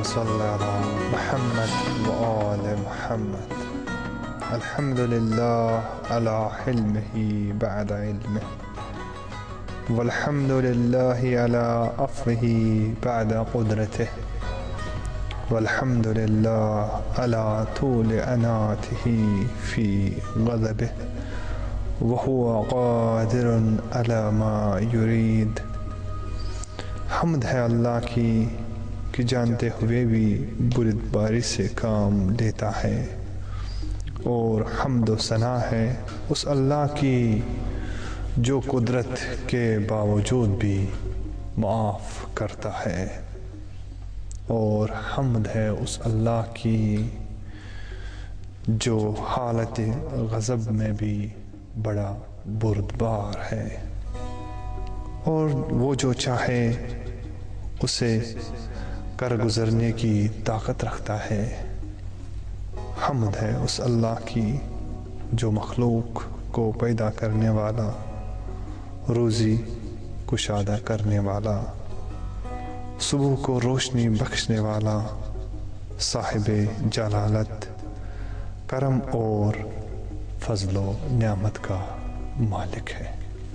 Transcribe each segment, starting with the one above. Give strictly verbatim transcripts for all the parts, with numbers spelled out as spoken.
صل على محمد وآل محمد. الحمد لله على حلمه بعد علمه، والحمد لله على عفوه بعد قدرته، والحمد لله على طول أناته في غضبه، وهو قادر على ما يريد. حمد ہے اللہ کی کہ جانتے ہوئے بھی بردباری سے کام لیتا ہے، اور حمد و ثنا ہے اس اللہ کی جو قدرت کے باوجود بھی معاف کرتا ہے، اور حمد ہے اس اللہ کی جو حالت غضب میں بھی بڑا بردبار ہے، اور وہ جو چاہے اسے کر گزرنے کی طاقت رکھتا ہے۔ حمد ہے اس اللہ کی جو مخلوق کو پیدا کرنے والا، روزی کشادہ کرنے والا، صبح کو روشنی بخشنے والا، صاحب جلالت، کرم اور فضل و نعمت کا مالک ہے۔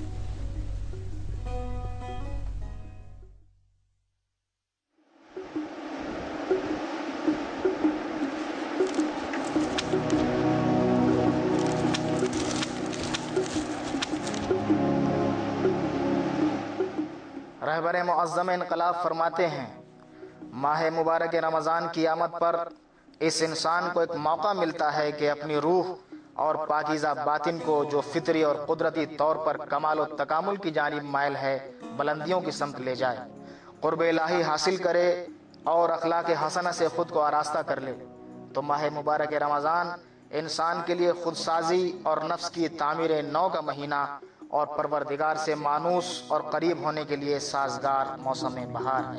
رہبر معظم انقلاب فرماتے ہیں، ماہ مبارک رمضان کی آمد پر اس انسان کو ایک موقع ملتا ہے کہ اپنی روح اور پاکیزہ باطن کو جو فطری اور قدرتی طور پر کمال و تکامل کی جانب مائل ہے بلندیوں کی سمت لے جائے، قرب الہی حاصل کرے اور اخلاق حسنہ سے خود کو آراستہ کر لے۔ تو ماہ مبارک رمضان انسان کے لیے خود سازی اور نفس کی تعمیر نو کا مہینہ اور پروردگار سے مانوس اور قریب ہونے کے لیے سازگار موسم بہار ہے۔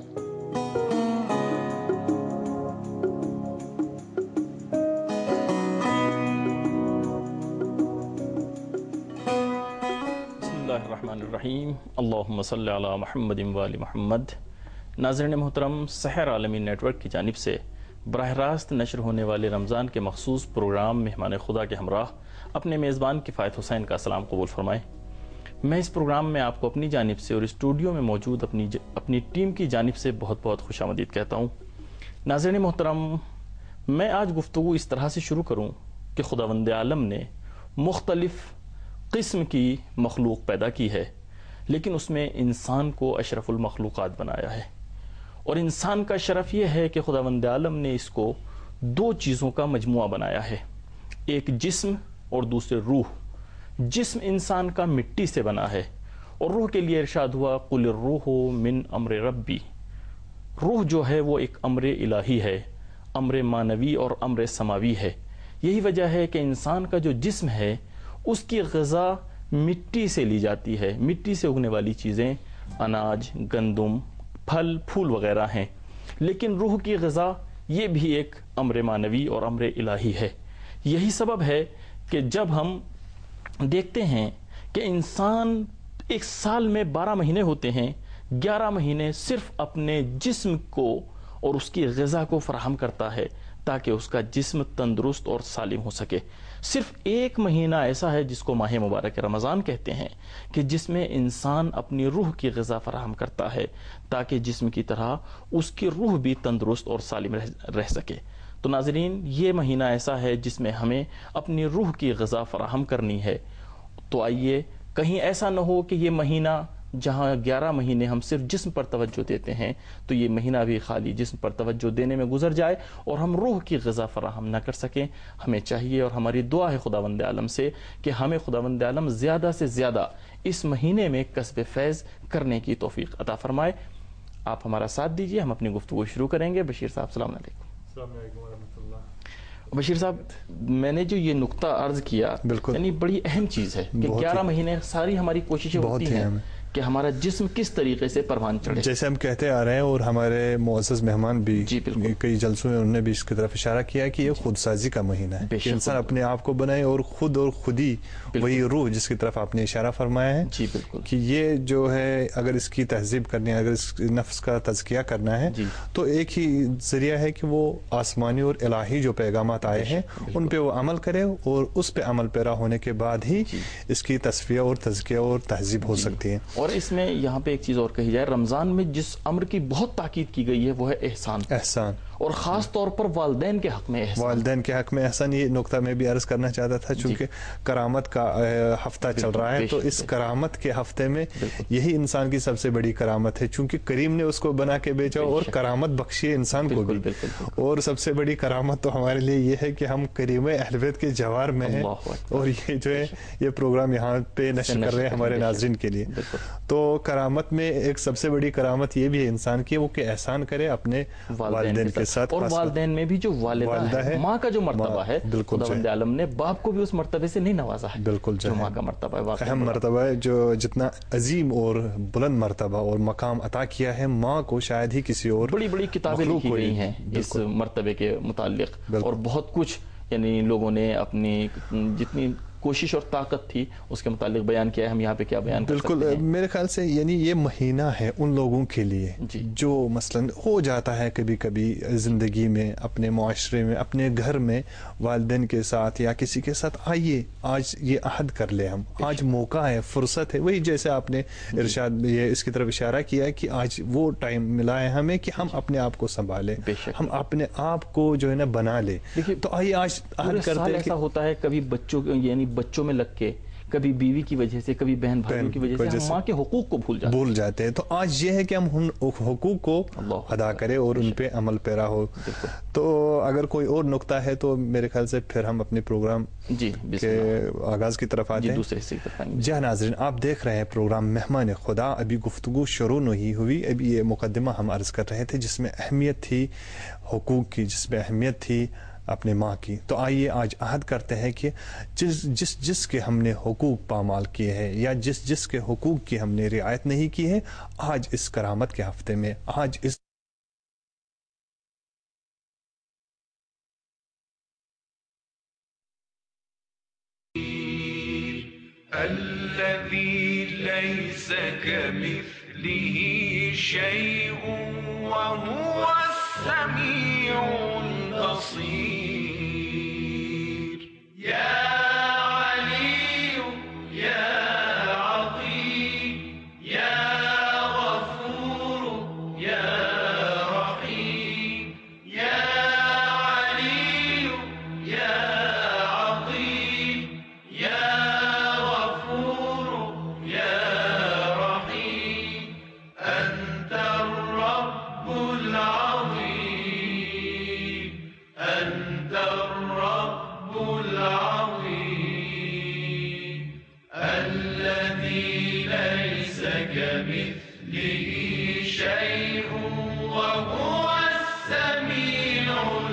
بسم اللہ الرحمن الرحیم، اللہم صلی علی محمد وآل محمد۔ ناظرین محترم، سحر عالمی نیٹ ورک کی جانب سے براہ راست نشر ہونے والے رمضان کے مخصوص پروگرام مہمان خدا کے ہمراہ اپنے میزبان کفایت حسین کا سلام قبول فرمائیں۔ میں اس پروگرام میں آپ کو اپنی جانب سے اور اسٹوڈیو میں موجود اپنی اپنی ٹیم کی جانب سے بہت بہت خوش آمدید کہتا ہوں۔ ناظرین محترم، میں آج گفتگو اس طرح سے شروع کروں کہ خداوند عالم نے مختلف قسم کی مخلوق پیدا کی ہے، لیکن اس میں انسان کو اشرف المخلوقات بنایا ہے، اور انسان کا شرف یہ ہے کہ خداوند عالم نے اس کو دو چیزوں کا مجموعہ بنایا ہے، ایک جسم اور دوسرے روح۔ جسم انسان کا مٹی سے بنا ہے، اور روح کے لیے ارشاد ہوا قل الروح من امر ربی۔ روح جو ہے وہ ایک امر الہی ہے، امر مانوی اور امر سماوی ہے۔ یہی وجہ ہے کہ انسان کا جو جسم ہے اس کی غذا مٹی سے لی جاتی ہے، مٹی سے اگنے والی چیزیں اناج، گندم، پھل پھول وغیرہ ہیں، لیکن روح کی غذا یہ بھی ایک امر مانوی اور امر الہی ہے۔ یہی سبب ہے کہ جب ہم دیکھتے ہیں کہ انسان ایک سال میں بارہ مہینے ہوتے ہیں، گیارہ مہینے صرف اپنے جسم کو اور اس کی غذا کو فراہم کرتا ہے تاکہ اس کا جسم تندرست اور سالم ہو سکے۔ صرف ایک مہینہ ایسا ہے جس کو ماہ مبارک رمضان کہتے ہیں کہ جس میں انسان اپنی روح کی غذا فراہم کرتا ہے تاکہ جسم کی طرح اس کی روح بھی تندرست اور سالم رہ سکے۔ تو ناظرین، یہ مہینہ ایسا ہے جس میں ہمیں اپنی روح کی غذا فراہم کرنی ہے۔ تو آئیے کہیں ایسا نہ ہو کہ یہ مہینہ جہاں گیارہ مہینے ہم صرف جسم پر توجہ دیتے ہیں تو یہ مہینہ بھی خالی جسم پر توجہ دینے میں گزر جائے اور ہم روح کی غذا فراہم نہ کر سکیں۔ ہمیں چاہیے اور ہماری دعا ہے خداوند عالم سے کہ ہمیں خداوند عالم زیادہ سے زیادہ اس مہینے میں کسب فیض کرنے کی توفیق عطا فرمائے۔ آپ ہمارا ساتھ دیجیے، ہم اپنی گفتگو شروع کریں گے۔ بشیر صاحب السلام علیکم۔ السلام علیکم ورحمۃ اللہ۔ بشیر صاحب، میں نے جو یہ نقطہ عرض کیا، بالکل یعنی بڑی اہم چیز ہے کہ گیارہ مہینے ساری ہماری کوششیں ہوتی ہیں کہ ہمارا جسم کس طریقے سے پروان چڑھے. جیسے ہم کہتے آ رہے ہیں اور ہمارے معزز مہمان بھی جی بالکل کئی جلسوں میں انہوں نے بھی اس کی طرف اشارہ کیا کہ یہ خود سازی کا مہینہ ہے کہ انسان اپنے آپ کو بنائے اور خود اور خودی وہی روح جس کی طرف آپ نے اشارہ فرمایا ہے جی بالکل کہ یہ جو ہے اگر اس کی تہذیب کرنی ہے, اگر اس نفس کا تزکیہ کرنا ہے تو ایک ہی ذریعہ ہے کہ وہ آسمانی اور الہی جو پیغامات آئے ہیں ان پہ وہ عمل کرے اور اس پہ عمل پیرا ہونے کے بعد ہی اس کی تصفیہ اور تزکیہ اور تہذیب ہو سکتی ہے. اور اس میں یہاں پہ ایک چیز اور کہی جائے, رمضان میں جس امر کی بہت تاکید کی گئی ہے وہ ہے احسان. احسان اور خاص طور پر والدین کے حق میں احسان. والدین کے حق میں احسان, یہ نقطہ میں بھی عرض کرنا چاہتا تھا چونکہ کرامت کا ہفتہ چل رہا ہے تو اس کرامت کے ہفتے میں یہی انسان کی سب سے بڑی کرامت ہے چونکہ کریم نے اس کو بنا کے بیچا اور کرامت بخشی انسان کو بھی. اور سب سے بڑی کرامت تو ہمارے لیے یہ ہے کہ ہم کریم اہل بیت کے جوار میں ہیں اور یہ جو ہے یہ پروگرام یہاں پہ نشر کر رہے ہیں ہمارے ناظرین کے لیے. تو کرامت میں ایک سب سے بڑی کرامت یہ بھی ہے انسان کی وہ کہ احسان کرے اپنے والدین کے ساتھ, اور والدین میں بھی جو والدہ ہے, ماں کا جو مرتبہ ہے, خداوند عالم نے باپ کو بھی اس مرتبے سے نہیں نوازا ہے بالکل جو ماں کا مرتبہ ہے. اہم مرتبہ ہے جو جتنا عظیم اور بلند مرتبہ اور مقام عطا کیا ہے ماں کو شاید ہی کسی اور. بڑی بڑی کتابیں لکھی گئی ہیں اس مرتبے کے متعلق اور بہت کچھ یعنی لوگوں نے اپنی جتنی کوشش اور طاقت تھی اس کے متعلق بیان کیا ہے. ہم یہاں پہ کیا بیان کر سکتے ہیں؟ بالکل میرے خیال سے یعنی یہ مہینہ ہے ان لوگوں کے لیے جو مثلاً ہو جاتا ہے کبھی کبھی زندگی میں, اپنے معاشرے میں, اپنے گھر میں والدین کے ساتھ یا کسی کے ساتھ آئیے آج یہ عہد کر لیں, ہم آج موقع ہے, فرصت ہے. وہی جیسے آپ نے ارشاد یہ اس کی طرف اشارہ کیا ہے کہ آج وہ ٹائم ملا ہے ہمیں کہ ہم اپنے آپ کو سنبھالیں, ہم اپنے آپ کو جو ہے نا بنا لیں. تو آئیے آج عہد کرتے ہیں. ایسا ہوتا ہے کبھی بچوں یعنی بچوں میں لگ کے, کبھی بیوی کی وجہ سے, کبھی بہن بھائیوں کی وجہ سے ہم ماں کے حقوق کو بھول جاتے بھول جاتے ہیں. تو آج یہ ہے کہ ہم ان حقوق کو ادا کریں اور ان پہ عمل پیرا ہو. تو اگر کوئی اور نقطہ ہے تو میرے خیال سے پھر ہم اپنے پروگرام جی کے آغاز کی طرف آتے ہیں. دوسرے حصے کی طرف. جی ناظرین, آپ دیکھ رہے ہیں پروگرام مہمان خدا. ابھی گفتگو شروع نہیں ہوئی, ابھی یہ مقدمہ ہم عرض کر رہے تھے جس میں اہمیت تھی حقوق کی, جس میں اہمیت تھی اپنے ماں کی. تو آئیے آج عہد کرتے ہیں کہ جس جس جس کے ہم نے حقوق پامال کیے ہیں یا جس جس کے حقوق کی ہم نے رعایت نہیں کی ہے, آج اس کرامت کے ہفتے میں, آج اس الذي ليس كمثله شيء وهو السميع البصير. يا علي يا عظيم يا غفور يا رحيم يا علي يا عظيم يا غفور يا رحيم أنت الرب العظيم أنت الرب العظيم الذي ليس كمثله شيء وهو السميع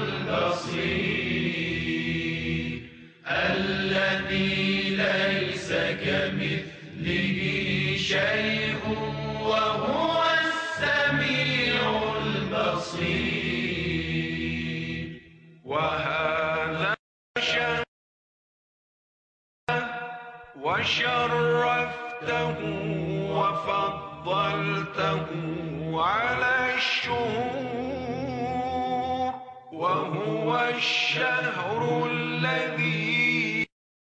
البصير الذي ليس كمثله شيء وهو السميع البصير. وهذا شهر وشرفته وفضلته على الشهور وهو الشهر الذي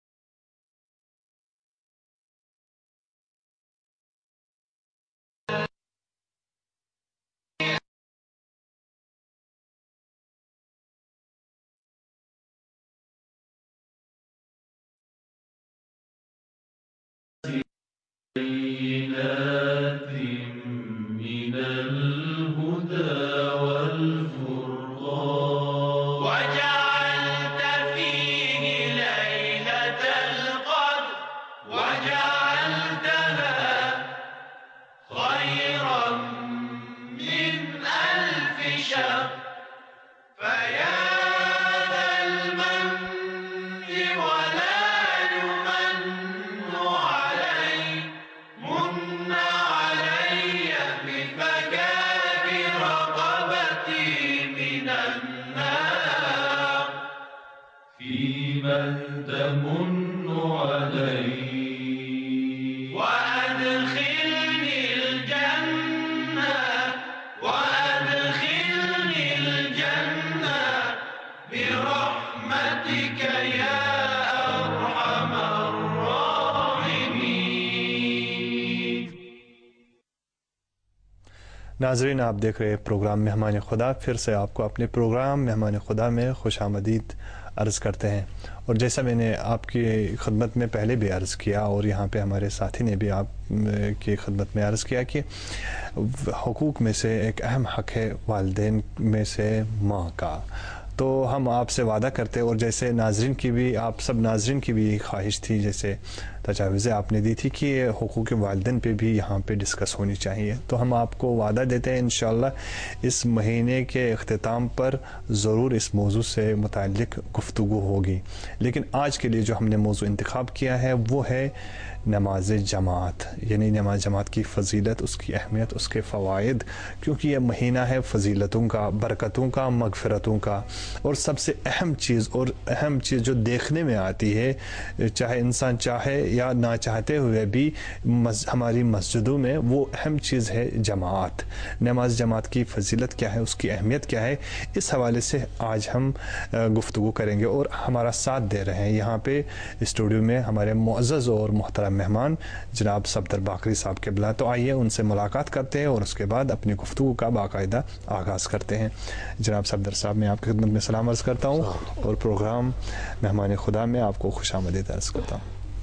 بينات من الهدى والفرقان وجعلت فيه ليلة القدر وجعلتها خيرا من ألف شهر فيا ذا المن ولا يمن عليه من أن تمن علي وأدخلني الجنة وأدخلني الجنة برحمتك يا أرحم الراحمين. नाजरीन, आप देख रहे हैं प्रोग्राम मेहमान खुदा. फिर से आपको अपने प्रोग्राम मेहमान खुदा में खुश आमदीद अर्ज़ करते हैं. और जैसा मैंने आपकी खिदमत में पहले भी अर्ज़ किया और यहाँ पे हमारे साथी ने भी आप की खिदमत में अर्ज़ किया कि हुकूक में से एक अहम हक़ है वालिदैन में से माँ का. तो हम आपसे वादा करते हैं, और जैसे नाजरीन की भी, आप सब नाजरीन की भी ख्वाहिश थी, जैसे तजावीज़ें आपने दी थी कि हुकूक वालिदैन पे भी यहाँ पे डिस्कस होनी चाहिए, तो हम आपको वादा देते हैं इंशाअल्लाह इस महीने के इख्तिताम पर ज़रूर इस मौजू से मुताल्लिक़ गुफ्तगू होगी. लेकिन आज के लिए जो हमने मौजू इंतखाब किया है वो है नमाज जमात, यानी नमाज जमात की फ़जीलत, उसकी अहमियत, उसके फ़वाइद, क्योंकि यह महीना है फ़जीलतों का, बरकतों का, मगफ़िरतों का. और सबसे अहम चीज़ और अहम चीज़ जो देखने में आती है, चाहे इंसान चाहे या ना चाहते हुए भी, मस, हमारी मस्जिदों में वो अहम चीज़ है जमात. नमाज जमात की फ़जीलत क्या है, उसकी अहमियत क्या है, इस हवाले से आज हम गुफ्तगू करेंगे. और हमारा साथ दे रहे हैं यहाँ पे स्टूडियो में हमारे मुअज़्ज़ज़ और मोहतरम मेहमान जनाब सफदर बाकरी साहब के बुला. तो आइए उनसे मुलाकात करते हैं और उसके बाद अपनी गुफ्तगू का बाकायदा आगाज़ करते हैं. जनाब सफदर साहब, मैं आपकी खिदमत में सलाम अर्ज़ करता हूँ और प्रोग्राम मेहमान खुदा में आपको खुशामदीद अर्ज़ करता हूँ.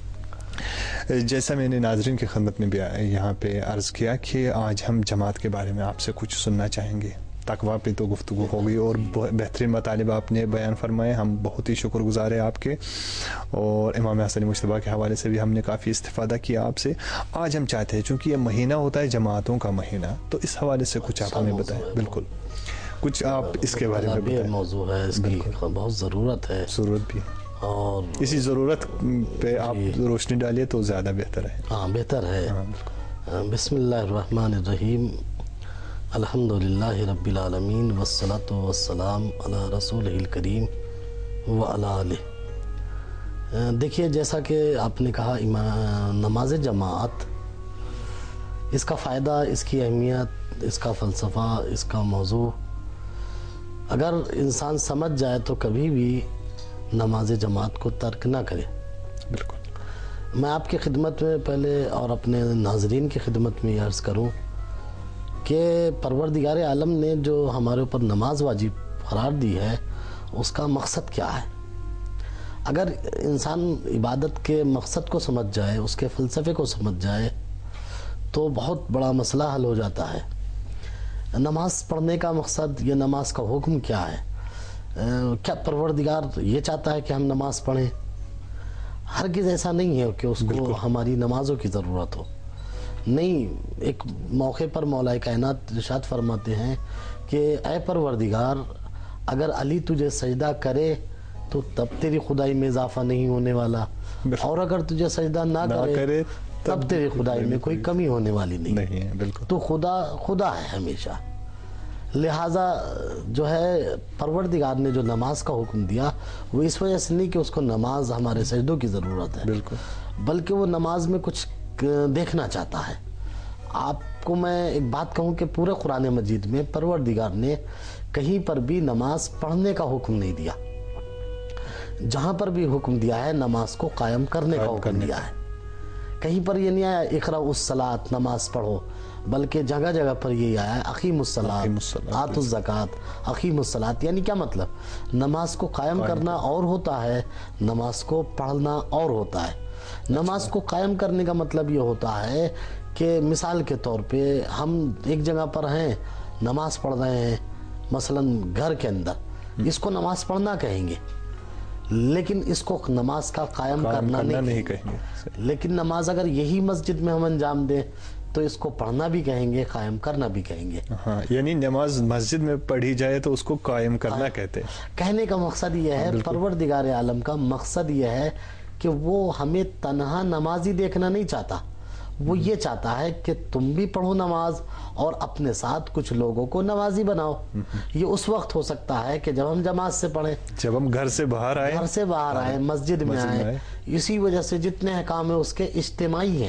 जैसा मैंने नाजरीन की खिदमत में भी यहाँ पे अर्ज़ किया कि आज हम जमात के बारे में आपसे कुछ सुनना चाहेंगे. तकवा पे तो गुफ्तगू हो गई और बेहतरीन मतालिब आपने बयान फरमाए, हम बहुत ही शुक्रगुज़ार हैं आपके. और इमाम हसन मुश्तबा के हवाले से भी हमने काफ़ी इस्तिफ़ादा किया आपसे. आज हम चाहते हैं, चूँकि ये महीना होता है जमातों का महीना, तो इस हवाले से कुछ आप हमें बताएं. बिल्कुल, कुछ आप इसके बारे में बताएं. मौजू है, इसकी बहुत ज़रूरत है, ज़रूरत भी, और इसी ज़रूरत पे आप रोशनी डालिए तो ज़्यादा बेहतर है. हाँ, बेहतर है. बिस्मिल्लाहिर्रहमानिर्रहीम, अल्हम्दुलिल्लाहि रब्बिल आलमीन, वस्सलातु वस्सलाम अला रसूलिहिल करीम व अला आलिहि. देखिए, जैसा कि आपने कहा, नमाज जमात, इसका फ़ायदा, इसकी अहमियत, इसका फ़लसफ़ा, इसका मौजू अगर इंसान समझ जाए तो कभी भी नमाज जमात को तर्क ना करे. बिल्कुल. मैं आपकी खिदमत में पहले और अपने नाजरीन की खिदमत में अर्ज़ करूं कि परवरदिगार आलम ने जो हमारे ऊपर नमाज वाजिब करार दी है, उसका मकसद क्या है. अगर इंसान इबादत के मकसद को समझ जाए, उसके फ़लसफ़े को समझ जाए, तो बहुत बड़ा मसला हल हो जाता है. नमाज पढ़ने का मकसद, ये नमाज का हुक्म क्या है. क्या परवरदिगार ये चाहता है कि हम नमाज पढ़ें? हरगिज़ ऐसा नहीं है कि उसको हमारी नमाजों की ज़रूरत हो. नहीं, एक मौके पर मौला कायनात इरशाद फरमाते हैं कि ऐ परवरदिगार, अगर अली तुझे सजदा करे तो तब तेरी खुदाई में इजाफा नहीं होने वाला, और अगर तुझे सजदा ना, ना करे, करे तब, तब तेरी खुदाई में कोई कमी होने वाली नहीं, नहीं है. बिल्कुल. तो खुदा खुदा है हमेशा. लिहाजा जो है परवरदिगार ने जो नमाज का हुक्म दिया, वो इस वजह से नहीं कि उसको नमाज हमारे सजदों की ज़रूरत है. बिल्कुल. बल्कि वो नमाज में कुछ देखना चाहता है. आपको मैं एक बात कहूँ कि पूरे कुरान मजीद में परवरदिगार ने कहीं पर भी नमाज पढ़ने का हुक्म नहीं दिया. जहाँ पर भी हुक्म दिया है, नमाज को कायम करने का हुक्म दिया है. कहीं पर ये नहीं आया इकरा उस सलात, नमाज पढ़ो, बल्कि जगह जगह पर ये आया अकीमुस सलात, आतुज़ ज़कात, अकीमुस सलात. यानी क्या मतलब, नमाज को कायम करना और होता है, नमाज को पढ़ना और होता है. नमाज को कायम करने का मतलब ये होता है कि मिसाल के तौर पे हम एक जगह पर हैं, नमाज पढ़ रहे हैं, मसलन घर के अंदर, इसको नमाज पढ़ना कहेंगे, लेकिन इसको नमाज का कायम करना नहीं, नहीं कहेंगे. लेकिन नमाज अगर यही मस्जिद में हम अंजाम दें तो इसको पढ़ना भी कहेंगे, कायम करना भी कहेंगे. हाँ, यानी नमाज मस्जिद में पढ़ी जाए तो उसको कायम करना कहते हैं. कहने का मकसद यह है, परवरदिगार आलम का मकसद यह है कि वो हमें तन्हा नमाजी देखना नहीं चाहता, وہ یہ چاہتا ہے کہ تم بھی پڑھو نماز اور اپنے ساتھ کچھ لوگوں کو نمازی بناؤ. یہ اس وقت ہو سکتا ہے کہ جب ہم جماعت سے پڑھیں, جب ہم گھر سے باہر آئے, گھر سے باہر آئے, مسجد میں آئے. اسی وجہ سے جتنے احکام ہیں اس کے اجتماعی ہیں.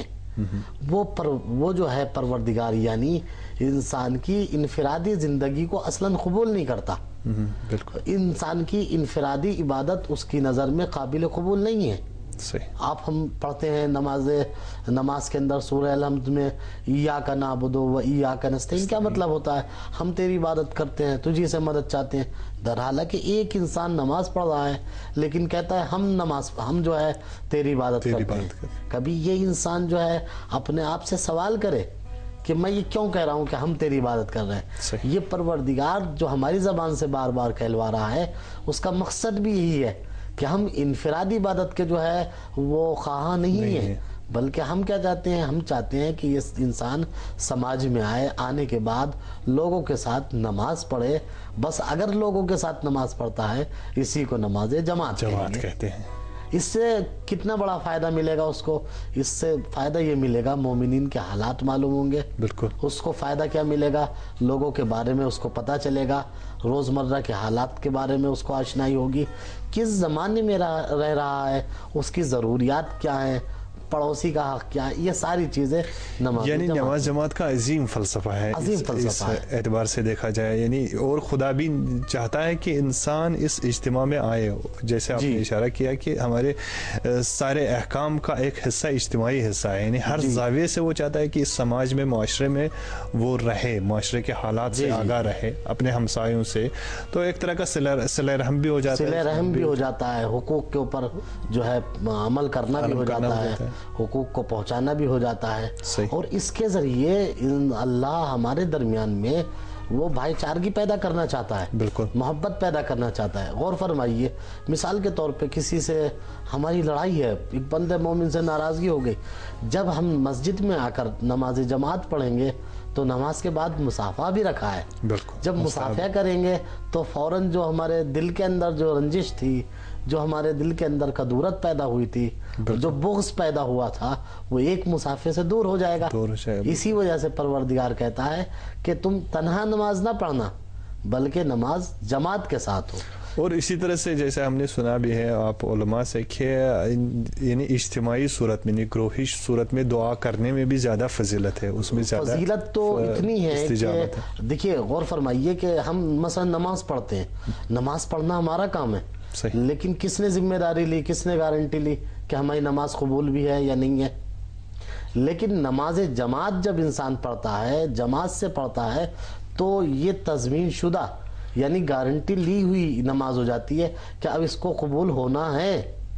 وہ پر وہ جو ہے پروردگار یعنی انسان کی انفرادی زندگی کو اصلاً قبول نہیں کرتا. بالکل. انسان کی انفرادی عبادت اس کی نظر میں قابل قبول نہیں ہے. صحیح. آپ ہم پڑھتے ہیں نماز نماز کے اندر سورہ الحمد میں ایاک نعبد و ایاک نستعین, کیا مطلب ہوتا ہے؟ ہم تیری عبادت کرتے ہیں, تجھی سے مدد چاہتے ہیں. در حالانکہ ایک انسان نماز پڑھ رہا ہے لیکن کہتا ہے ہم نماز ہم جو ہے تیری عبادت کرتے ہیں. کبھی یہ انسان جو ہے اپنے آپ سے سوال کرے کہ میں یہ کیوں کہہ رہا ہوں کہ ہم تیری عبادت کر رہے ہیں. یہ پروردگار جو ہماری زبان سے بار بار کہلوا رہا ہے اس کا مقصد بھی یہی ہے کہ ہم انفرادی عبادت کے جو ہے وہ خواہاں نہیں, نہیں ہیں, بلکہ ہم کیا چاہتے ہیں؟ ہم چاہتے ہیں کہ یہ انسان سماج میں آئے, آنے کے بعد لوگوں کے ساتھ نماز پڑھے. بس اگر لوگوں کے ساتھ نماز پڑھتا ہے اسی کو نماز جماعت جماعت کہتے ہیں. اس سے کتنا بڑا فائدہ ملے گا اس کو؟ اس سے فائدہ یہ ملے گا مومنین کے حالات معلوم ہوں گے. بالکل. اس کو فائدہ کیا ملے گا؟ لوگوں کے بارے میں اس کو پتہ چلے گا, روزمرہ کے حالات کے بارے میں اس کو آشنائی ہوگی, کس زمانے میں رہ رہا ہے, اس کی ضروریات کیا ہیں, پڑوسی کا حق کیا ہے. یہ ساری چیزیں نماز یعنی نماز جماعت کا عظیم فلسفہ ہے. عظیم فلسفہ ہے اس اعتبار سے دیکھا جائے. یعنی اور خدا بھی چاہتا ہے کہ انسان اس اجتماع میں آئے. جیسے آپ نے اشارہ کیا کہ ہمارے سارے احکام کا ایک حصہ اجتماعی حصہ ہے. یعنی ہر زاویے سے وہ چاہتا ہے کہ اس سماج میں, معاشرے میں وہ رہے, معاشرے کے حالات سے آگاہ رہے, اپنے ہمسایوں سے. تو ایک طرح کا صلہ رحم بھی ہو جاتا ہے, صلہ رحم بھی ہو جاتا ہے, حقوق کے اوپر جو ہے عمل کرنا بھی ہو جاتا ہے, حقوق کو پہنچانا بھی ہو جاتا ہے. اور اس کے ذریعے اللہ ہمارے درمیان میں وہ بھائی چارگی پیدا کرنا چاہتا ہے, بالکل محبت پیدا کرنا چاہتا ہے. غور فرمائیے, مثال کے طور پہ کسی سے ہماری لڑائی ہے, ایک بندے مومن سے ناراضگی ہو گئی, جب ہم مسجد میں آ کر نماز جماعت پڑھیں گے تو نماز کے بعد مصافحہ بھی رکھا ہے. بالکل. جب مصافحہ کریں گے تو فوراً جو ہمارے دل کے اندر جو رنجش تھی, جو ہمارے دل کے اندر کدورت پیدا ہوئی تھی, جو بغض پیدا ہوا تھا, وہ ایک مصافحے سے دور ہو جائے گا. اسی وجہ سے پروردگار کہتا ہے کہ تم تنہا نماز نہ پڑھنا بلکہ نماز جماعت کے ساتھ ہو. اور اسی طرح سے جیسے ہم نے سنا بھی ہے آپ علماء سے کہ یعنی اجتماعی صورت میں, گروہی صورت میں دعا کرنے میں بھی زیادہ فضیلت ہے. اس میں زیادہ فضیلت تو اتنی ہے کہ دیکھیے غور فرمائیے کہ ہم مثلا نماز پڑھتے ہیں, نماز پڑھنا ہمارا کام ہے, لیکن کس نے ذمہ داری لی, کس نے گارنٹی لی کہ ہماری نماز قبول بھی ہے یا نہیں ہے؟ لیکن نماز جماعت جب انسان پڑھتا ہے, جماعت سے پڑھتا ہے, تو یہ تضمین شدہ یعنی گارنٹی لی ہوئی نماز ہو جاتی ہے کہ اب اس کو قبول ہونا ہے.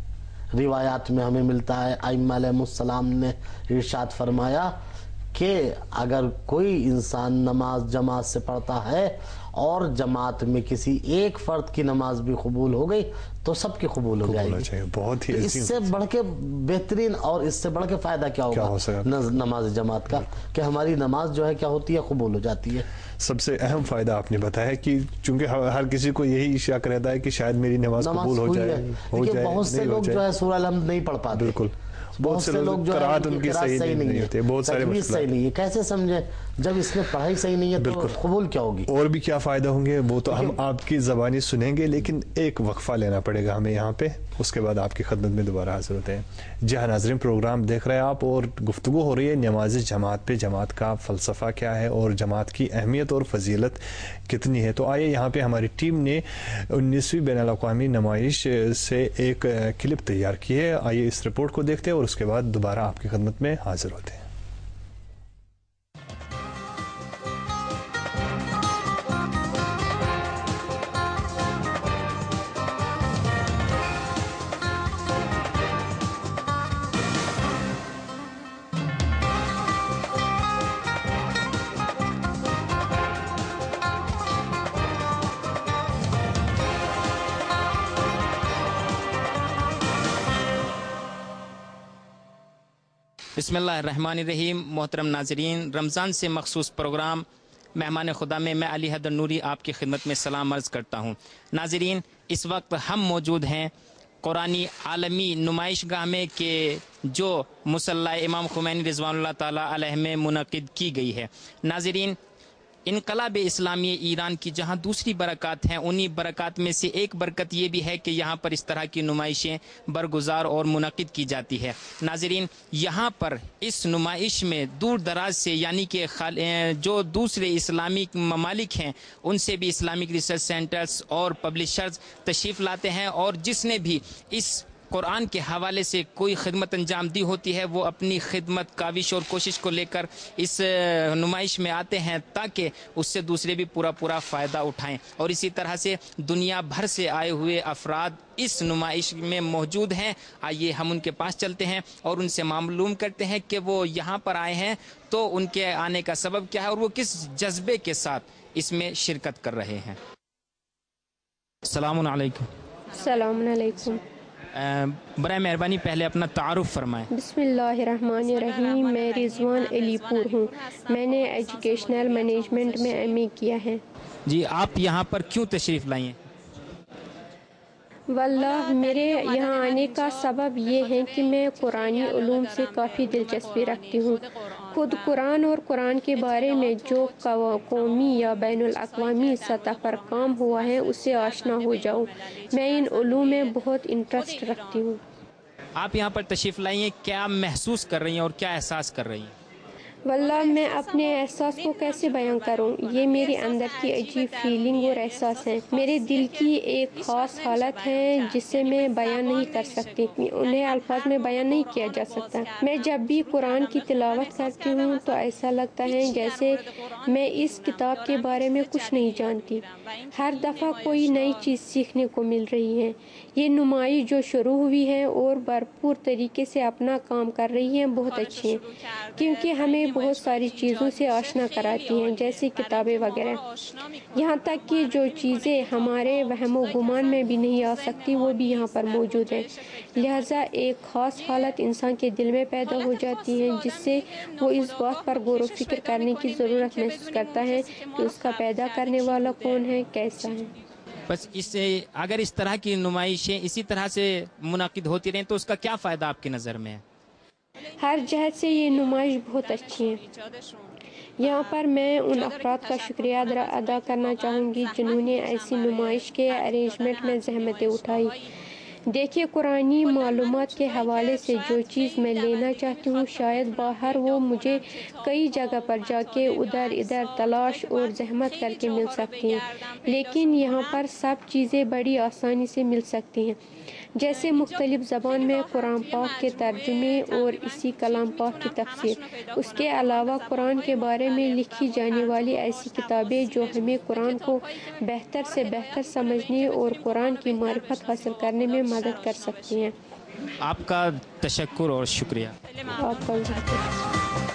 روایات میں ہمیں ملتا ہے ائمہ علیہ السلام نے ارشاد فرمایا کہ اگر کوئی انسان نماز جماعت سے پڑھتا ہے اور جماعت میں کسی ایک فرد کی نماز بھی قبول ہو گئی تو سب کی قبول ہو جائے گی. بہت ہی اس سے بڑھ کے بہترین اور اس سے بڑھ کے فائدہ کیا ہوگا نماز جماعت کا, کہ ہماری نماز جو ہے کیا ہوتی ہے, قبول ہو جاتی ہے. سب سے اہم فائدہ آپ نے بتایا کہ چونکہ ہر کسی کو یہی شک رہتا ہے کہ شاید میری نماز قبول ہو جائے, ہو جائے. بہت سے لوگ جو ہے سورہ الحمد نہیں پڑھ پاتے. بالکل. بہت سے لوگ جو قرات ان کی صحیح نہیں ہوتے, بہت سارے مشکلات صحیح نہیں ہے. کیسے سمجھے جب اس میں پڑھائی صحیح نہیں ہے تو قبول کیا ہوگی؟ اور بھی کیا فائدہ ہوں گے وہ تو ہم آپ کی زبانی سنیں گے, لیکن ایک وقفہ لینا پڑے گا ہمیں یہاں پہ, اس کے بعد آپ کی خدمت میں دوبارہ حاضر ہوتے ہیں. جی ہاں ناظرین, پروگرام دیکھ رہے ہیں آپ اور گفتگو ہو رہی ہے نماز جماعت پہ, جماعت کا فلسفہ کیا ہے اور جماعت کی اہمیت اور فضیلت کتنی ہے. تو آئیے یہاں پہ ہماری ٹیم نے انیسویں بین الاقوامی نمائش سے ایک کلپ تیار کی ہے, آئیے اس رپورٹ کو دیکھتے ہیں اور اس کے بعد دوبارہ آپ کی خدمت میں حاضر ہوتے ہیں. بسم اللہ الرحمن الرحیم. محترم ناظرین, رمضان سے مخصوص پروگرام مہمان خدا میں میں علی حیدر نوری آپ کی خدمت میں سلام عرض کرتا ہوں. ناظرین, اس وقت ہم موجود ہیں قرآنی عالمی نمائش گاہ میں کہ جو मुसल्ला इमाम खुमैनी रिज़वानुल्लाह ताला अलैह में मुनक़िद की गई है। नाज़रीन, इनकलाब इस्लामी ईरान की जहाँ दूसरी बरक़ात हैं, उन्हीं बरक़ात में से एक बरकत ये भी है कि यहाँ पर इस तरह की नुमाइशें बरगुज़ार और मुनक़िद की जाती है। नाज़रीन, यहाँ पर इस नुमाइश में दूर दराज से यानी कि जो दूसरे इस्लामिक ममालिक हैं उनसे भी इस्लामिक रिसर्च सेंटर्स और पब्लिशर्स तशरीफ़ लाते हैं, और जिसने भी इस कुरान के हवाले से कोई खिदमत अंजाम दी होती है वो अपनी खिदमत, काविश और कोशिश को लेकर इस नुमाइश में आते हैं ताकि उससे दूसरे भी पूरा पूरा फ़ायदा उठाएं। और इसी तरह से दुनिया भर से आए हुए अफराद इस नुमाइश में मौजूद हैं। आइए हम उनके पास चलते हैं और उनसे मालूम करते हैं कि वो यहाँ पर आए हैं तो उनके आने का सबब क्या है और वो किस जज्बे के साथ इसमें शिरकत कर रहे हैं। अस्सलामु अलैकुम। अस्सलामु अलैकुम। बराए मेहरबानी पहले अपना तारुफ फरमाएं। बिस्मिल्लाहिर्रहमानिर्रहीम। मैं रिजवान अलीपुर हूँ। मैंने एजुकेशनल मैनेजमेंट में एम ए किया है। जी, आप यहाँ पर क्यों तशरीफ़ लाई हैं? वल्लाह मेरे यहाँ आने का सबब ये है कि मैं कुरानी उलूम से काफ़ी दिलचस्पी रखती हूँ। खुद कुरान और कुरान के बारे में जो कौमी या बैनुल अक़वामी सतह पर काम हुआ है उससे आशना हो जाऊँ। मैं इन उलूम में बहुत इंटरेस्ट रखती हूँ। आप यहाँ पर तशरीफ़ लाई हैं, क्या महसूस कर रही हैं और क्या एहसास कर रही हैं? वल्लाह मैं अपने एहसास को कैसे बयां करूं, ये मेरे अंदर की अजीब फीलिंग और एहसास है। मेरे दिल की एक ख़ास हालत है जिसे मैं बयां नहीं कर सकती, उन्हें अल्फाज में बयां नहीं किया जा सकता। मैं जब भी कुरान की तिलावत करती हूँ तो ऐसा लगता है जैसे मैं इस किताब के बारे में कुछ नहीं जानती। हर दफ़ा कोई नई चीज़ सीखने को मिल रही है। ये नुमाइश जो शुरू हुई है और भरपूर तरीके से अपना काम कर रही है बहुत अच्छी है, क्योंकि हमें बहुत सारी चीज़ों से आशना कराती हैं, जैसे किताबें वगैरह। यहाँ तक कि जो चीज़ें हमारे वहमो गुमान में भी नहीं आ सकती वो भी यहाँ पर मौजूद है। लिहाजा एक ख़ास हालत इंसान के दिल में पैदा हो जाती है जिससे वो इस बात पर गौर व फिक्र करने की ज़रूरत महसूस करता है कि उसका पैदा करने वाला कौन है, कैसा है। बस इससे अगर इस तरह की नुमाइशें इसी तरह से मुनाकिद होती रहें तो उसका क्या फ़ायदा आपकी नज़र में है? हर जहत से ये नुमाइश बहुत अच्छी है। यहाँ पर मैं उन अफराद का शुक्रिया अदा करना चाहूँगी जिन्होंने ऐसी नुमाइश के अरेंजमेंट में ज़हमतें उठाई। देखिए, कुरानी मालूमात के हवाले से जो चीज़ मैं लेना चाहती हूँ शायद बाहर वो मुझे कई जगह पर जाके उधर इधर तलाश और जहमत करके मिल सकती हैं, लेकिन यहाँ पर सब चीज़ें बड़ी आसानी से मिल सकती हैं। जैसे मुख्तलिफ ज़बान में कुरान पाक के तर्जुमे और इसी कलाम पाक की तफसीर। उसके अलावा कुरान के बारे में लिखी जाने वाली ऐसी किताबें जो हमें कुरान को बेहतर से बेहतर समझने और कुरान की मारिफत हासिल करने में मदद कर सकती हैं। आपका तशक्कुर और शुक्रिया। आपका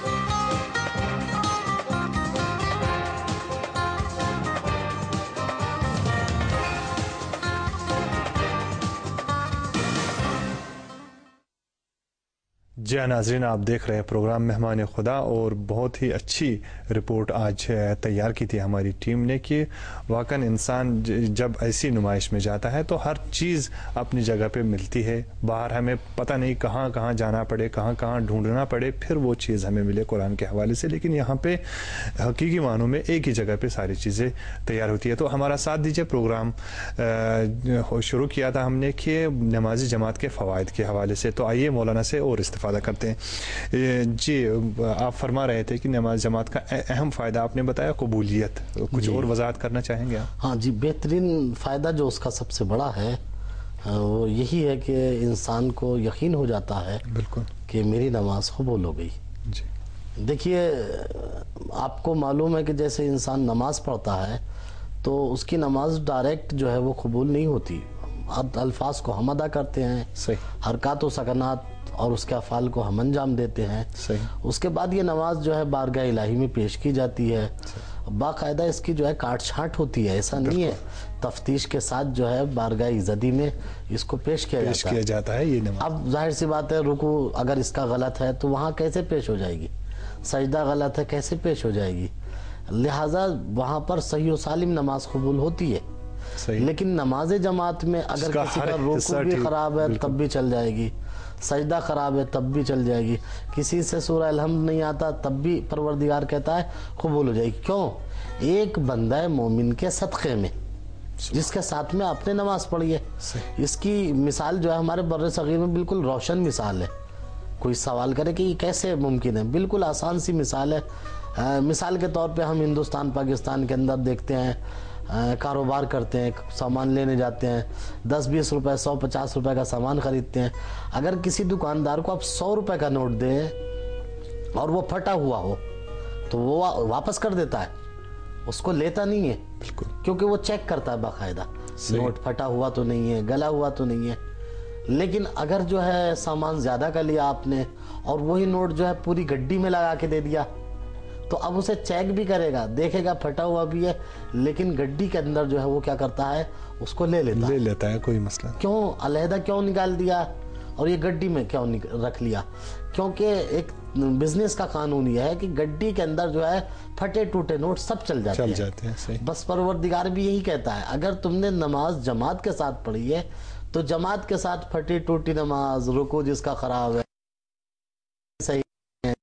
जी हाँ नाज़रीन, आप देख रहे हैं प्रोग्राम मेहमान खुदा, और बहुत ही अच्छी रिपोर्ट आज तैयार की थी हमारी टीम ने कि वाकई इंसान जब ऐसी नुमाइश में जाता है तो हर चीज़ अपनी जगह पे मिलती है। बाहर हमें पता नहीं कहाँ कहाँ जाना पड़े, कहाँ कहाँ ढूंढना पड़े, फिर वो चीज़ हमें मिले कुरान के हवाले से, लेकिन यहाँ पे हकीकी मानों में एक ही जगह पे सारी चीज़ें तैयार होती है। तो हमारा साथ दीजिए। प्रोग्राम शुरू किया था हमने कि नमाजी जमात के फ़वाइद के हवाले से, तो आइए मौलाना से और इस्तिफादा करते हैं। जी, आप फरमा रहे थे कि नमाज जमात का अहम फ़ायदा आपने बताया कबूलियत, कुछ और वजाहत करना चाहेंगे आप? हाँ जी, बेहतरीन फ़ायदा जो उसका सबसे बड़ा है वो यही है कि इंसान को यकीन हो जाता है बिल्कुल कि मेरी नमाज कबूल हो गई। जी देखिए, आपको मालूम है कि जैसे इंसान नमाज पढ़ता है तो उसकी नमाज डायरेक्ट जो है वो कबूल नहीं होती। अल्फाज को हम अदा करते हैं, सही, हरकत व सकनात और उसके अफ़ाल को हम अंजाम देते हैं, सही। उसके बाद ये नमाज जो है बारगाह इलाही में पेश की जाती है। बाकायदा इसकी जो है काट छाट होती है, ऐसा नहीं है, तफ्तीश के साथ जो है बारगाह इज़्ज़ती में इसको पेश किया पेश जाता किया है। जाता है ये नमाज। अब जाहिर सी बात है, रुकू अगर इसका गलत है तो वहाँ कैसे पेश हो जाएगी, सजदा गलत है कैसे पेश हो जाएगी। लिहाजा वहाँ पर सही व सालिम नमाज कबूल होती है। لیکن نماز جماعت میں اگر کسی کا رکوع بھی خراب ہے تب بھی چل جائے گی، سجدہ خراب ہے تب بھی چل جائے گی، کسی سے سورہ الحمد نہیں آتا تب بھی پروردگار کہتا ہے قبول ہو جائے گی۔ کیوں؟ ایک بندہ مومن کے صدقے میں جس کے ساتھ میں آپ نے نماز پڑھی ہے۔ اس کی مثال جو ہے ہمارے بر صغیر میں بالکل روشن مثال ہے۔ کوئی سوال کرے کہ یہ کیسے ممکن ہے، بالکل آسان سی مثال ہے۔ مثال کے طور پہ ہم ہندوستان پاکستان کے اندر دیکھتے ہیں، کاروبار کرتے ہیں، سامان لینے جاتے ہیں، دس بیس روپے سو پچاس روپے کا سامان خریدتے ہیں۔ اگر کسی دکاندار کو آپ سو روپے کا نوٹ دیں اور وہ پھٹا ہوا ہو تو وہ واپس کر دیتا ہے، اس کو لیتا نہیں ہے، کیونکہ وہ چیک کرتا ہے باقاعدہ نوٹ پھٹا ہوا تو نہیں ہے، گلا ہوا تو نہیں ہے۔ لیکن اگر جو ہے سامان زیادہ کا لیا آپ نے اور وہی نوٹ جو ہے پوری گڈی میں لگا کے دے دیا تو اب اسے چیک بھی کرے گا، دیکھے گا پھٹا ہوا بھی ہے، لیکن گڈی کے اندر جو ہے وہ کیا کرتا ہے، اس کو لے لیتا لے لیتا ہے، کوئی مسئلہ نہیں۔ کیوں علیحدہ کیوں نکال دیا اور یہ گڈی میں کیوں رکھ لیا؟ کیونکہ ایک بزنس کا قانون یہ ہے کہ گڈی کے اندر جو ہے پھٹے ٹوٹے نوٹ سب چل جاتے چل جاتے ہیں۔ صحیح۔ بس پروردگار بھی یہی کہتا ہے، اگر تم نے نماز جماعت کے ساتھ پڑھی ہے تو جماعت کے ساتھ پھٹی ٹوٹی نماز، رکوع جس کا خراب ہے، صحیح ہے،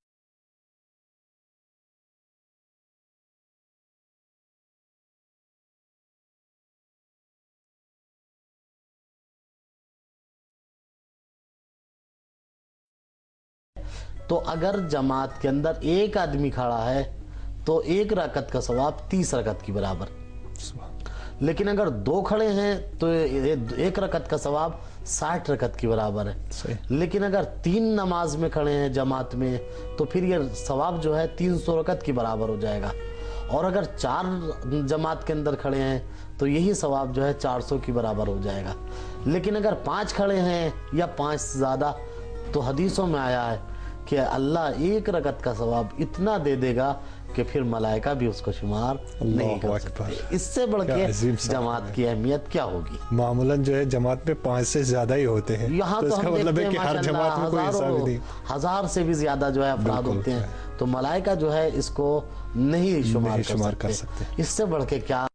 تو اگر جماعت کے اندر ایک آدمی کھڑا ہے تو ایک رکعت کا ثواب تیس رکعت کی برابر، لیکن اگر دو کھڑے ہیں تو ایک رکعت کا ثواب ساٹھ رکعت کی برابر ہے۔ لیکن اگر تین نماز میں کھڑے ہیں جماعت میں تو پھر یہ ثواب جو ہے تین سو رکعت کی برابر ہو جائے گا، اور اگر چار جماعت کے اندر کھڑے ہیں تو یہی ثواب جو ہے چار سو کی برابر ہو جائے گا۔ لیکن اگر پانچ کھڑے ہیں یا پانچ سے زیادہ تو حدیثوں میں آیا ہے کہ اللہ ایک رکعت کا ثواب اتنا دے دے گا کہ پھر ملائکہ بھی اس کو شمار نہیں کر سکتے۔ اس سے بڑھ کے جماعت کی اہمیت کیا ہوگی؟ معمولاً جو ہے جماعت میں پانچ سے زیادہ ہی ہوتے ہیں، یہاں تو ہم دیکھتے ہیں ماشاءاللہ ہزار سے بھی زیادہ جو ہے افراد ہوتے ہیں، تو ملائکہ جو ہے اس کو نہیں شمار کر سکتے۔ اس سے بڑھ کے کیا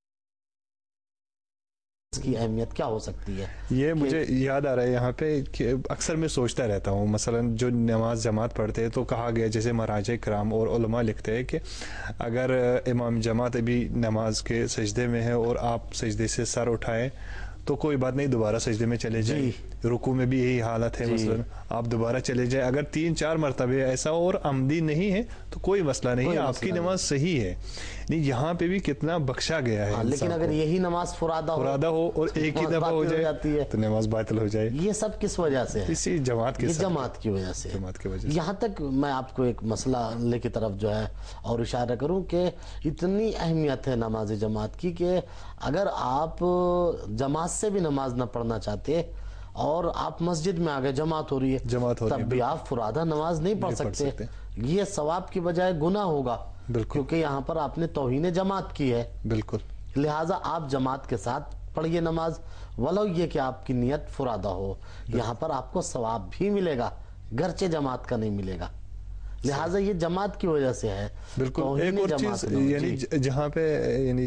اس کی اہمیت کیا ہو سکتی ہے؟ یہ مجھے یاد آ رہا ہے یہاں پہ کہ اکثر میں سوچتا رہتا ہوں، مثلا جو نماز جماعت پڑھتے ہیں تو کہا گیا، جیسے مراجع کرام اور علماء لکھتے ہیں کہ اگر امام جماعت ابھی نماز کے سجدے میں ہے اور آپ سجدے سے سر اٹھائیں تو کوئی بات نہیں، دوبارہ سجدے میں چلے جائیں۔ رکوع میں بھی یہی حالت ہے، مثلا آپ دوبارہ چلے جائیں۔ اگر تین چار مرتبہ ایسا اور عمدی نہیں ہے تو کوئی مسئلہ نہیں، آپ کی نماز صحیح ہے۔ یہاں پہ بھی کتنا بخشا گیا ہے، لیکن اگر یہی نماز فرادہ فرادہ ہو اور ایک ہی دفعہ ہو جائے تو نماز باطل ہو جائے۔ یہ سب کس وجہ سے ہے؟ اسی جماعت کے جماعت کی وجہ سے۔ جماعت کی وجہ سے یہاں تک میں آپ کو ایک مسئلہ کی طرف جو ہے اور اشارہ کروں کہ اتنی اہمیت ہے نماز جماعت کی کہ اگر آپ جماعت سے بھی نماز نہ پڑھنا چاہتے اور آپ مسجد میں آگے جماعت ہو رہی ہے جماعت ہو رہی ہے تب بھی آپ فرادہ نماز نہیں پڑھ سکتے، یہ ثواب کی بجائے گناہ ہوگا، کیونکہ یہاں پر آپ نے توہین جماعت کی ہے۔ بالکل، لہٰذا آپ جماعت کے ساتھ پڑھیے نماز، ولو یہ کہ آپ کی نیت فرادہ ہو، یہاں پر آپ کو ثواب بھی ملے گا، گرچہ جماعت کا نہیں ملے گا۔ لہٰذا یہ جماعت کی وجہ سے ہے۔ بالکل، ایک اور چیز یعنی جہاں پہ یعنی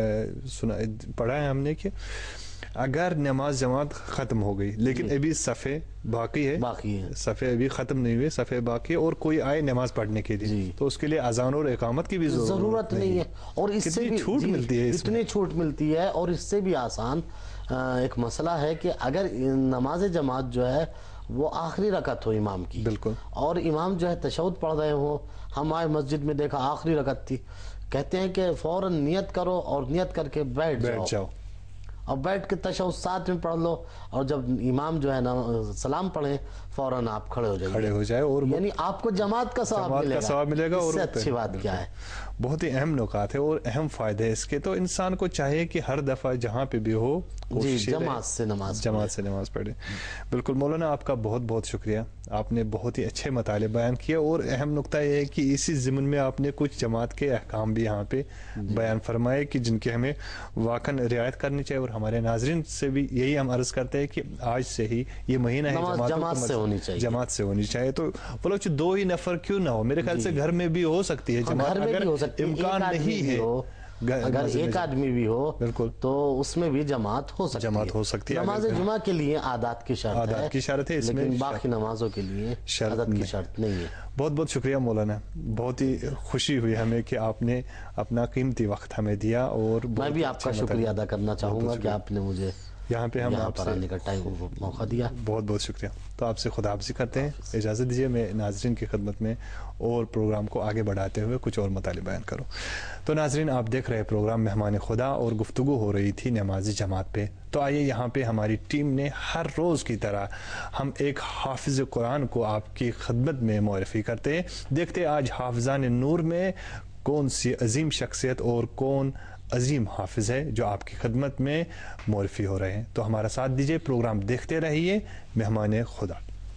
سنا پڑھا ہے ہم نے کہ اگر نماز جماعت ختم ہو گئی لیکن ابھی صفے باقی ہے، باقی ہے صفے ابھی ختم نہیں ہوئے، صفے باقی ہے اور کوئی آئے نماز پڑھنے کے لیے تو اس کے لیے اذان اور اقامت کی بھی ضرورت نہیں ہے، اور اس سے بھی چھوٹ ملتی ہے، اتنی چھوٹ ملتی ہے۔ اور اس سے بھی آسان ایک مسئلہ ہے کہ اگر نماز جماعت جو ہے وہ آخری رکعت ہو امام کی، بالکل، اور امام جو ہے تشہد پڑھ رہے ہوں، ہم آئے مسجد میں دیکھا آخری رکعت تھی، کہتے ہیں کہ فوراً نیت کرو اور نیت کر کے بیٹھ جاؤ اور بیٹھ کے تشہد ساتھ میں پڑھ لو، اور جب امام جو ہے نا سلام پڑھیں فوراً آپ کھڑے ہو جائیں کھڑے ہو جائے اور یعنی آپ کو جماعت کا ثواب ملے گا۔ اور اس سے اچھی بات کیا ہے؟ بہت ہی اہم نکات ہے اور اہم فائدے ہیں اس کے۔ تو انسان کو چاہیے کہ ہر دفعہ جہاں پہ بھی ہو جماعت سے نماز جماعت سے نماز پڑھے۔ بالکل مولانا، آپ کا بہت بہت شکریہ، آپ نے بہت ہی اچھے مطالعے بیان کیے، اور اہم نقطہ یہ ہے کہ اسی ضمن میں آپ نے کچھ جماعت کے احکام بھی یہاں پہ بیان فرمائے کہ جن کی ہمیں واقعا رعایت کرنی چاہیے، اور ہمارے ناظرین سے بھی یہی ہم عرض کرتے ہیں کہ آج سے ہی یہ مہینہ ہے جماعت سے ہونی چاہیے، جماعت سے ہونی چاہیے۔ تو بولو دو ہی نفر کیوں نہ ہو، میرے خیال سے گھر میں بھی ہو سکتی ہے جماعت، اگر امکان نہیں ہے اگر ایک آدمی بھی ہو بالکل تو اس میں بھی جماعت ہو سکتی جماعت ہو سکتی ہے. نماز جمعہ کے لیے عادات کی شرط ہے, عادات کی شرط ہے, اس میں لیکن باقی نمازوں کے لیے عادت کی شرط نہیں ہے. بہت بہت شکریہ مولانا, بہت ہی خوشی ہوئی ہمیں کہ آپ نے اپنا قیمتی وقت ہمیں دیا, اور میں بھی آپ کا شکریہ ادا کرنا چاہوں گا کہ آپ نے مجھے یہاں پہ ہم آپ سے آنے کا ٹائم موقع دیا. بہت بہت شکریہ. تو آپ سے خدا حافظی کرتے ہیں. اجازت دیجیے میں ناظرین کی خدمت میں اور پروگرام کو آگے بڑھاتے ہوئے کچھ اور مطالب بیان کروں. تو ناظرین, آپ دیکھ رہے پروگرام مہمان خدا, اور گفتگو ہو رہی تھی نمازی جماعت پہ. تو آئیے یہاں پہ ہماری ٹیم نے ہر روز کی طرح ہم ایک حافظ قرآن کو آپ کی خدمت میں معرفی کرتے ہیں. دیکھتے آج حافظان نور میں کون سی عظیم شخصیت اور کون عظیم حافظ ہے جو آپ کی خدمت میں معرفی ہو رہے ہیں. تو ہمارا ساتھ دیجیے, پروگرام دیکھتے رہیے مہمان خدا.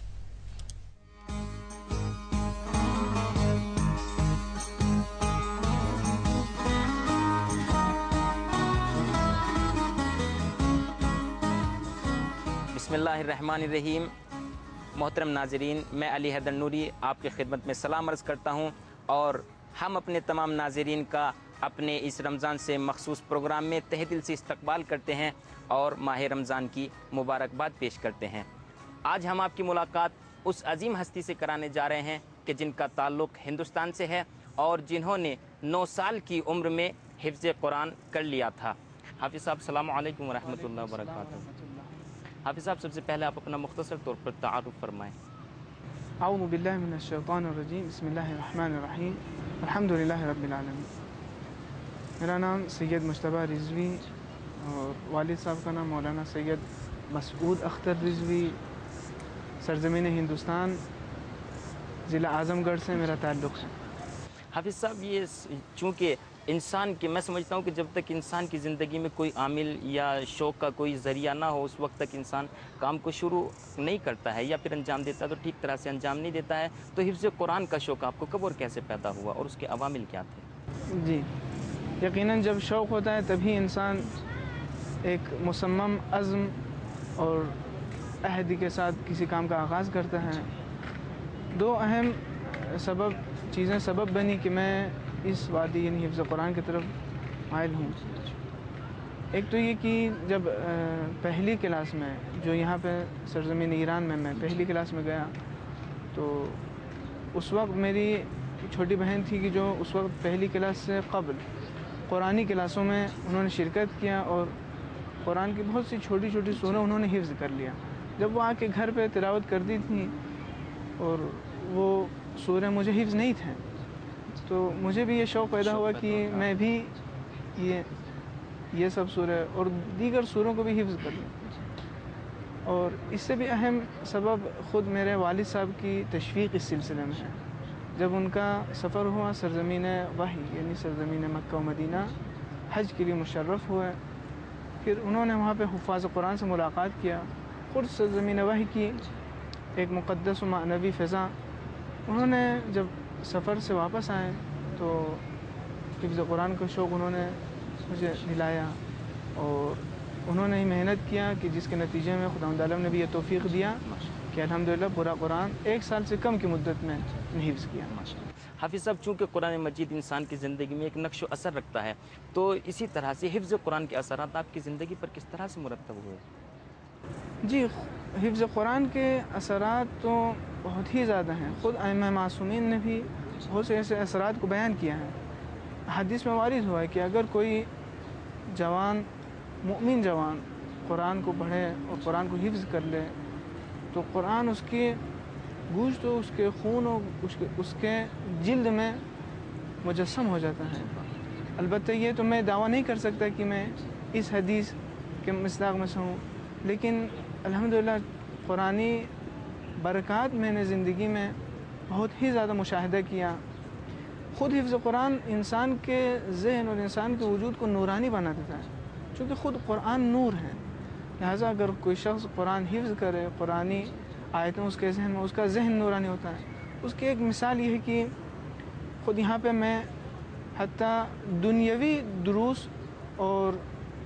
بسم اللہ الرحمن الرحیم. محترم ناظرین, میں علی حیدر نوری آپ کی خدمت میں سلام عرض کرتا ہوں, اور ہم اپنے تمام ناظرین کا اپنے اس رمضان سے مخصوص پروگرام میں تہہ دل سے استقبال کرتے ہیں اور ماہ رمضان کی مبارکباد پیش کرتے ہیں. آج ہم آپ کی ملاقات اس عظیم ہستی سے کرانے جا رہے ہیں کہ جن کا تعلق ہندوستان سے ہے اور جنہوں نے نو سال کی عمر میں حفظ قرآن کر لیا تھا. حافظ صاحب السلام علیکم ورحمۃ اللہ وبرکاتہ. حافظ صاحب, سب سے پہلے آپ اپنا مختصر طور پر تعارف فرمائیں. اعوذ باللہ من الشیطان الرجیم, بسم اللہ الرحمن الرحیم, الحمدللہ رب العالمین. میرا نام سید مجتبیٰ رضوی اور والد صاحب کا نام مولانا سید مسعود اختر رضوی, سرزمین ہندوستان, ضلع اعظم گڑھ سے میرا تعلق ہے. حافظ صاحب, یہ چونکہ انسان کے, میں سمجھتا ہوں کہ جب تک انسان کی زندگی میں کوئی عامل یا شوق کا کوئی ذریعہ نہ ہو, اس وقت تک انسان کام کو شروع نہیں کرتا ہے, یا پھر انجام دیتا ہے تو ٹھیک طرح سے انجام نہیں دیتا ہے. تو حفظ قرآن کا شوق آپ کو کب اور کیسے پیدا ہوا, اور اس کے عوامل کیا تھے؟ جی, یقیناً جب شوق ہوتا ہے تبھی انسان ایک مصمم عزم اور عہد کے ساتھ کسی کام کا آغاز کرتا ہے. دو اہم سبب چیزیں سبب بنی کہ میں اس وادی یعنی حفظ قرآن کی طرف مائل ہوں. ایک تو یہ کہ جب پہلی کلاس میں, جو یہاں پہ سرزمین ایران میں میں پہلی کلاس میں گیا, تو اس وقت میری چھوٹی بہن تھی کہ جو اس وقت پہلی کلاس سے قبل قرآنی کلاسوں میں انہوں نے شرکت کیا, اور قرآن کی بہت سی چھوٹی چھوٹی سوریں انہوں نے حفظ کر لیا. جب وہ آ کے گھر پہ تلاوت کرتی تھیں اور وہ سوریں مجھے حفظ نہیں تھیں, تو مجھے بھی یہ شوق پیدا ہوا کہ میں بھی یہ یہ سب سوریں اور دیگر سوروں کو بھی حفظ کر لوں. اور اس سے بھی اہم سبب خود میرے والد صاحب کی تشویق اس سلسلے میں ہے. جب ان کا سفر ہوا سرزمین وحی یعنی سرزمین مکہ و مدینہ, حج کے لیے مشرف ہوئے, پھر انہوں نے وہاں پہ حفاظ قرآن سے ملاقات کیا. خود سرزمین وحی کی ایک مقدس و معنوی فضا. انہوں نے جب سفر سے واپس آئے تو حفظ قرآن کا شوق انہوں نے مجھے دلایا, اور انہوں نے ہی محنت کیا کہ جس کے نتیجے میں خداوند عالم نے بھی یہ توفیق دیا کہ الحمدللہ پورا قرآن ایک سال سے کم کی مدت میں حفظ کیا. حافظ صاحب, چونکہ قرآن مجید انسان کی زندگی میں ایک نقش و اثر رکھتا ہے, تو اسی طرح سے حفظ قرآن کے اثرات آپ کی زندگی پر کس طرح سے مرتب ہوئے؟ جی, حفظ قرآن کے اثرات تو بہت ہی زیادہ ہیں. خود ائمہ معصومین نے بھی بہت سے ایسے اثرات کو بیان کیا ہے. حدیث میں وارد ہوا ہے کہ اگر کوئی جوان مؤمن جوان قرآن کو پڑھے اور قرآن کو حفظ کر لے, تو قرآن اس کی گوشت و اس کے خون و اس کے اس کے جلد میں مجسم ہو جاتا ہے. البتہ یہ تو میں دعویٰ نہیں کر سکتا کہ میں اس حدیث کے مصداق میں سے ہوں, لیکن الحمدللہ قرآنی برکات میں نے زندگی میں بہت ہی زیادہ مشاہدہ کیا. خود حفظ قرآن انسان کے ذہن اور انسان کے وجود کو نورانی بنا دیتا ہے, چونکہ خود قرآن نور ہے. لہٰذا اگر کوئی شخص قرآن حفظ کرے, قرآنی آیتیں اس کے ذہن میں, اس کا ذہن نورانی ہوتا ہے. اس کی ایک مثال یہ ہے کہ خود یہاں پہ میں حتیٰ دنیاوی دروس اور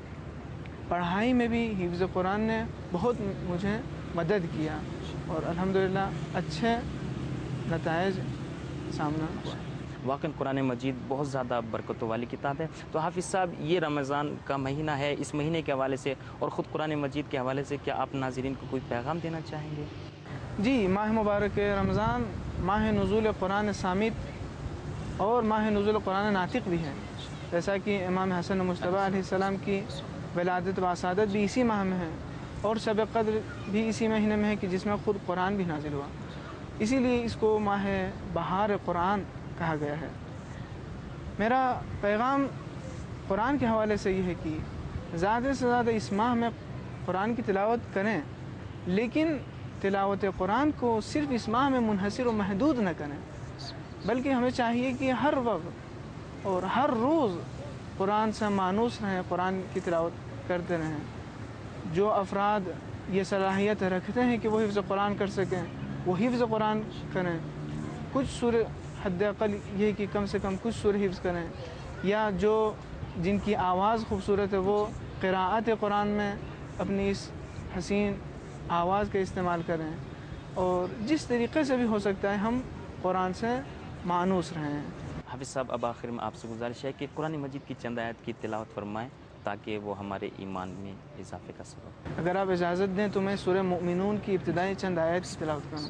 پڑھائی میں بھی حفظ قرآن نے بہت مجھے مدد کیا, اور الحمدللہ اچھے نتائج سامنا ہوا. واقعی قرآن مجید بہت زیادہ برکتوں والی کتاب ہے. تو حافظ صاحب یہ رمضان کا مہینہ ہے, اس مہینے کے حوالے سے اور خود قرآن مجید کے حوالے سے کیا آپ ناظرین کو کوئی پیغام دینا چاہیں گے؟ جی, ماہ مبارک رمضان ماہ نزول قرآن صامت اور ماہ نزول قرآن ناطق بھی ہے. جیسا کہ امام حسن مجتبیٰ علیہ السلام کی ولادت و سعادت بھی اسی ماہ میں ہے, اور شب قدر بھی اسی مہینے میں ہے کہ جس میں خود قرآن بھی نازل ہوا. اسی لیے اس کو ماہ بہار قرآن کہا گیا ہے. میرا پیغام قرآن کے حوالے سے یہ ہے کہ زیادہ سے زیادہ اس ماہ میں قرآن کی تلاوت کریں, لیکن تلاوت قرآن کو صرف اس ماہ میں منحصر و محدود نہ کریں, بلکہ ہمیں چاہیے کہ ہر وقت اور ہر روز قرآن سے مانوس رہیں, قرآن کی تلاوت کرتے رہیں. جو افراد یہ صلاحیت رکھتے ہیں کہ وہ حفظ قرآن کر سکیں, وہ حفظ قرآن کریں. کچھ سورہ حد اقل یہ کہ کم سے کم کچھ سورہ حفظ کریں, یا جو جن کی آواز خوبصورت ہے وہ قراءت قرآن میں اپنی اس حسین آواز کا استعمال کریں, اور جس طریقے سے بھی ہو سکتا ہے ہم قرآن سے مانوس رہیں. حافظ صاحب, اب آخر میں آپ سے گزارش ہے کہ قرآن مجید کی چند آیات کی تلاوت فرمائیں تاکہ وہ ہمارے ایمان میں اضافے کا سبب. اگر آپ اجازت دیں تو میں سورہ مؤمنون کی ابتدائی چند آیات کی تلاوت کروں.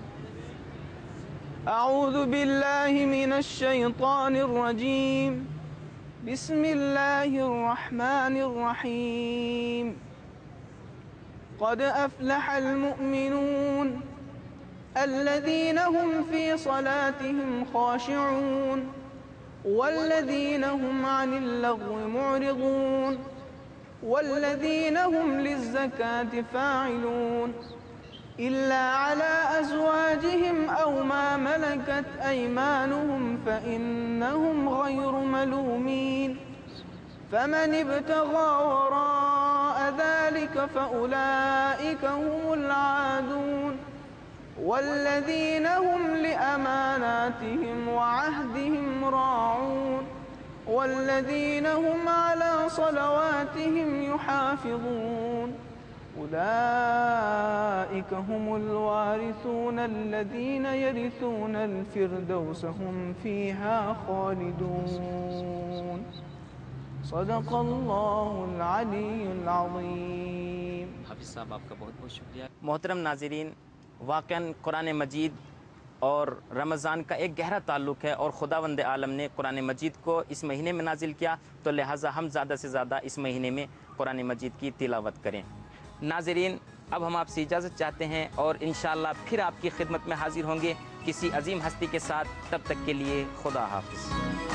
اعوذ باللہ من الشیطان الرجیم, بسم اللہ الرحمن الرحیم. قد افلح المؤمنون الذين هم في صلاتهم خاشعون والذين هم عن اللغو معرضون والذين هم للزكاة فاعلون إلا على أزواجهم أو ما ملكت أيمانهم فإنهم غير ملومين فمن ابتغى وراء ذلك فأولئك هم العادون والذين هم لأماناتهم وعهدهم راعون والذين هم على صلواتهم يحافظون أولئك هم الوارثون الذين يرثون الفردوس هم فيها خالدون. صدق اللہ العلی العظیم. حافظ صاحب آپ کا بہت بہت شکریہ. محترم ناظرین, واقعاً قرآن مجید اور رمضان کا ایک گہرا تعلق ہے, اور خداوند عالم نے قرآن مجید کو اس مہینے میں نازل کیا, تو لہٰذا ہم زیادہ سے زیادہ اس مہینے میں قرآن مجید کی تلاوت کریں. ناظرین, اب ہم آپ سے اجازت چاہتے ہیں اور انشاءاللہ پھر آپ کی خدمت میں حاضر ہوں گے کسی عظیم ہستی کے ساتھ. تب تک کے لیے خدا حافظ.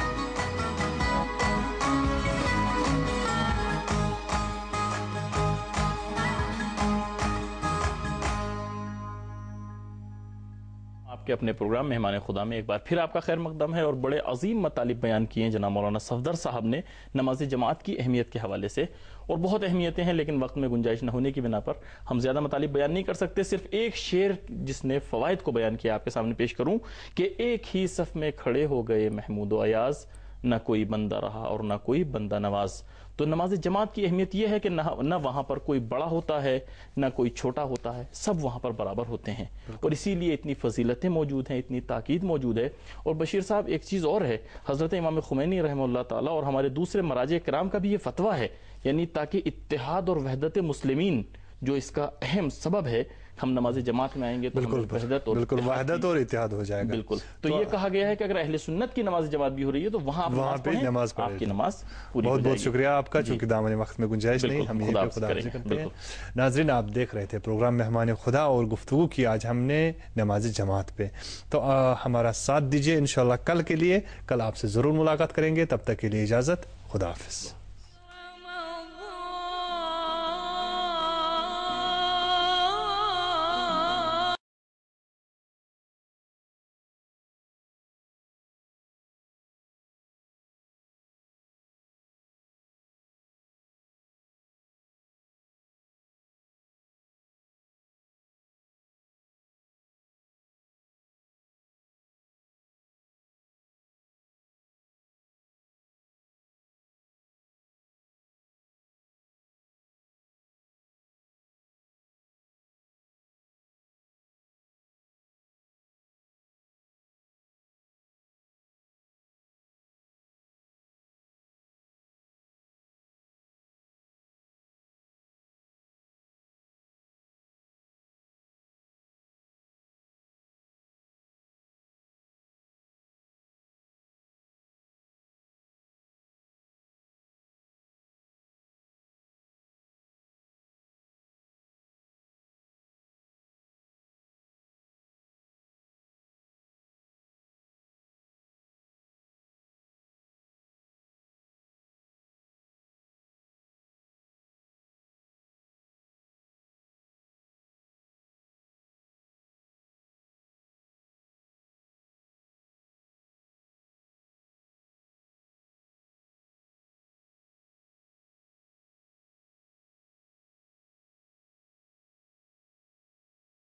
آپ کے اپنے پروگرام مہمان خدا میں ایک بار پھر آپ کا خیر مقدم ہے, اور بڑے عظیم مطالب بیان کیے ہیں جناب مولانا صفدر صاحب نے نماز جماعت کی اہمیت کے حوالے سے, اور بہت اہمیتیں ہیں لیکن وقت میں گنجائش نہ ہونے کی بنا پر ہم زیادہ مطالب بیان نہیں کر سکتے. صرف ایک شعر جس نے فوائد کو بیان کیا آپ کے سامنے پیش کروں کہ ایک ہی صف میں کھڑے ہو گئے محمود و ایاز, نہ کوئی بندہ رہا اور نہ کوئی بندہ نواز. تو نماز جماعت کی اہمیت یہ ہے کہ نہ وہاں پر کوئی بڑا ہوتا ہے نہ کوئی چھوٹا ہوتا ہے, سب وہاں پر برابر ہوتے ہیں, اور اسی لیے اتنی فضیلتیں موجود ہیں, اتنی تاکید موجود ہے. اور بشیر صاحب, ایک چیز اور ہے, حضرت امام خمینی رحمہ اللہ تعالیٰ اور ہمارے دوسرے مراجع کرام کا بھی یہ فتویٰ ہے, یعنی تاکہ اتحاد اور وحدت مسلمین جو اس کا اہم سبب ہے, ہم نماز جماعت میں آئیں گے تو وحدت اور بالکل وحدت اور اتحاد ہو جائے گا. بالکل. تو یہ کہا گیا ہے کہ اگر اہل سنت کی نماز جماعت بھی ہو رہی ہے تو وہاں آپ نماز پڑھیں, آپ کی نماز پوری ہو جائے گی. بہت بہت شکریہ آپ کا, چونکہ دامن وقت میں گنجائش نہیں, ہم یہ خدا حافظ کرتے ہیں. ناظرین, آپ دیکھ رہے تھے پروگرام مہمان خدا, اور گفتگو کی آج ہم نے نماز جماعت پہ. تو ہمارا ساتھ دیجیے انشاءاللہ کل کے لیے. کل آپ سے ضرور ملاقات کریں گے, تب تک کے لیے اجازت, خدا حافظ.